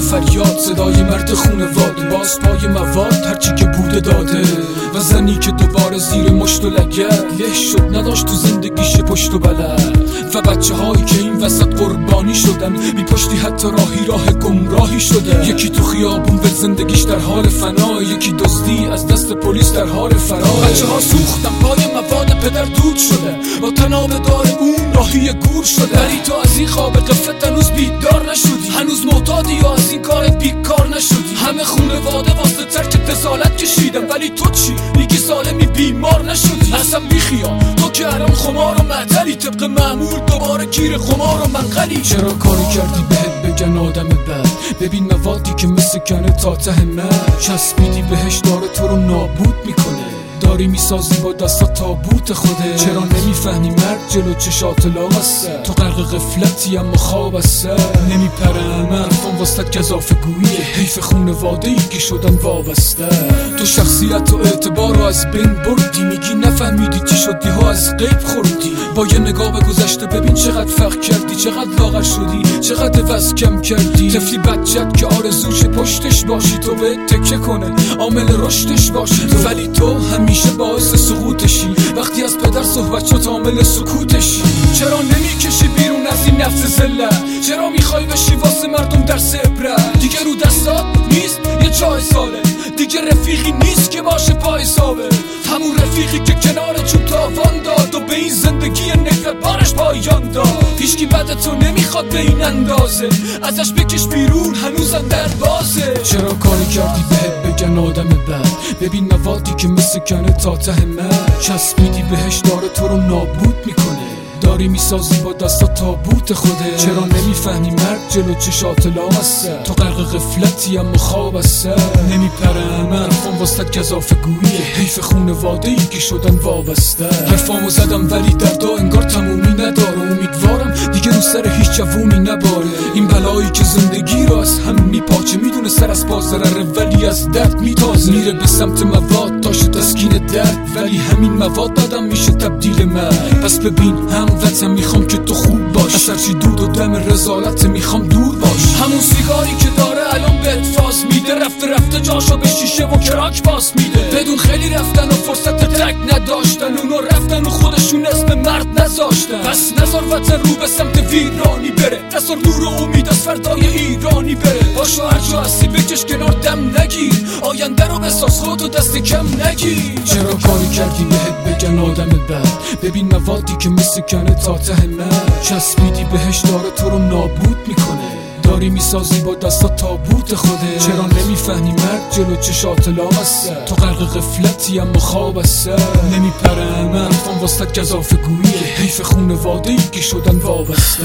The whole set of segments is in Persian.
فریاد، صدای مرد خونواده، باز پای مواد هرچی که بوده داده. و زنی که دوباره زیر مشت و لگد له شد، نداشت تو زندگیش پشت و بلد. و بچه هایی که این وسط قربانی شدن، بی پشتی حتی راهی راه گمراهی شده. یکی تو خیابون به زندگیش در حال فنا، یکی دزدی از دست پلیس در حال فرار. بچه ها سوختن پای مواد، پدر دود شده با تناب دار اون راهی گور شده. ولی تو از این خواب قفلت هنوز بیدار نشدی، هنوز معتادی یا از این کارت بیکار نشدی. همه خونواده واسه ترک دسالت کشیدن، ولی تو چی؟ میگی سالمی بیمار نشدی. اصلا بیخیال تو که الان خمار و معطلی، طبق معمول دوباره گیر خمار و منقلی. چرا کاری کردی بهت بگن آدم بد؟ ببین موادی که مثل کنه تا ته مرد، چسبیدی بهش داره تو رو نابود میکنه. داری میسازی با دستات تابوت خوده. چرا نمیفهمی مرد جلو چشات لاغسته؟ تو غرق غفلتی اما خواب است، نمیپره حرفم واسطت گزافه گوییه. حیف خونواده ای که شدن وابسته. تو شخصیت و اعتبار رو از بین بردی، میگی نفهمیدی چی شدی ها از غیب خوردی. با یه نگاه به گذشته ببین چقدر فخر کردی، چقدر لاغر شدی، چقدر وزن کم کردی. طفلی بچت که آرزوش پشتش باشی، تو به تکه کنه عامل رشدش باشی تو. ولی تو همیشه باعث سقوطشی، وقتی از پدر صحبت شد عامل سکوتشی. چرا نمیکشی بیرون از این نفس ذلت؟ چرا میخوای بشی واسه مردم درس عبرت؟ دیگه رو دستات نیست یه چای ساله، دیگه رفیقی نیست که باشه پای ثابت. همون رفیقی که کنار چوب تاوان داد و به این زندگی نفرت بارش پایان داد. هیچکی بعد تو نمیخواد به این اندازه، ازش بکش بیرون هنوزم در بازه. چرا کاری کردی بهت بگن آدم بد؟ ببین موادی که مثل کنه تا ته مرد، چسبیدی بهش داره تو رو نابود میکنه. داری میسازی با دستات تابوت خوده. چرا نمیفهمی مرد جلو چشات لاغسته؟ تو غرق غفلتی اما خواب است، نمیپره حرفم واسطت گزافه گوییه. حیف خونواده ای که شدن وابسته. حرفامو زدم ولی دردا انگار تمومی نداره. امیدوارم دیگه رو سر هیچ جوونی نباره. این بلایی که زندگی رو از هم میپاچه، میدونه سر از پا ضرره ولی از درد میتازه. میره به سمت مواد تا شد تسکین درد، ولی همین مواد بعدم میشه تبدیل مرد. پس ببین هموطن میخوام که تو خوب باش، از هرچی دود و دم رزالت میخوام دور باش. همون سیگاری که داره الان بهت فاز میده، رفته جاشو به شیشه و کراک باس میده. بدون خیلی رفتن و فرصت تک نداشتن، اونو رفتن و خودشون اسم مرد نذاشتن. پس نذار وطن رو به سمت ویرانی بره، نذار نور و امید از فردای ایرانی بره. باشو هرجا هستی بکش کنار دم نگیر، آینده رو بساز خودتو دست کم نگیر. چرا کاری کردی بهت بگن آدم بد؟ ببین موادی که مثل کنه تا ته مرد، چسبیدی بهش داره تو رو نابود میکنه. داری میسازی با دستات تابوت خوده. چرا نمیفهمی مرد جلو چشات لاغسته؟ تو غرق غفلتی اما خواب است، نمیپره حرفم واسطت گزافه گوییه. حیف خونواده ای که شدن وابسته.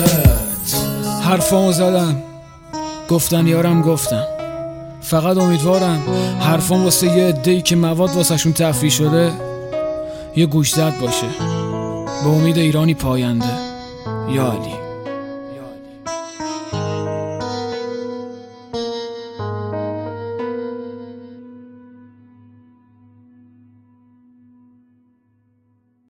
حرفامو زدم گفتن یارم گفتم، فقط امیدوارم حرفام واسه یه عده‌ای که مواد واسه شون تفریح شده یه گوشزد باشه. به امید ایرانی پاینده. یا علی.